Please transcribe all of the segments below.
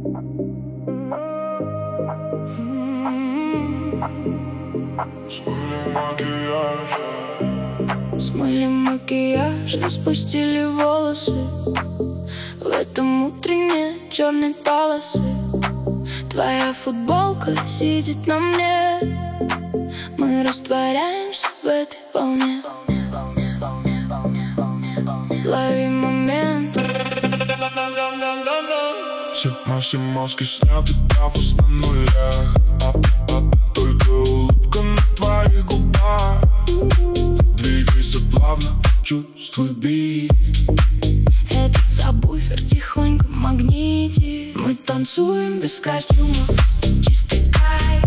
Смыли макияж, распустили волосы. В этом утренней черной полосы. Твоя футболка сидит на мне. Мы растворяемся в этой волне. Лови момент. Все наши маски сняты, пафос на нулях. Только улыбка на твоих губах. Двигайся плавно, чувствуй бит. Этот сабвуфер тихонько магнитит. Мы танцуем без костюмов, чистый кайф.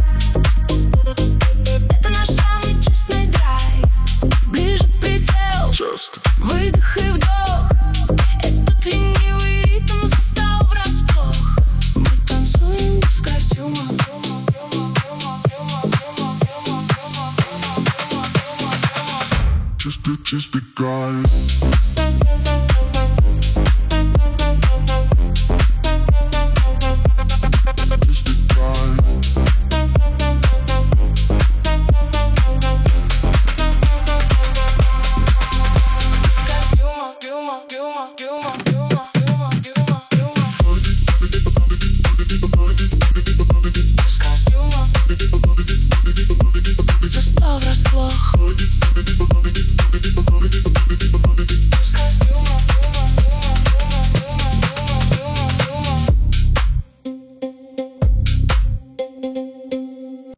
Это наш самый честный драйв. Ближе прицел, выдох и вдох. Этот ленивый ритм застал врасплох. Мы танцуем без костюмов. Чистый кайф.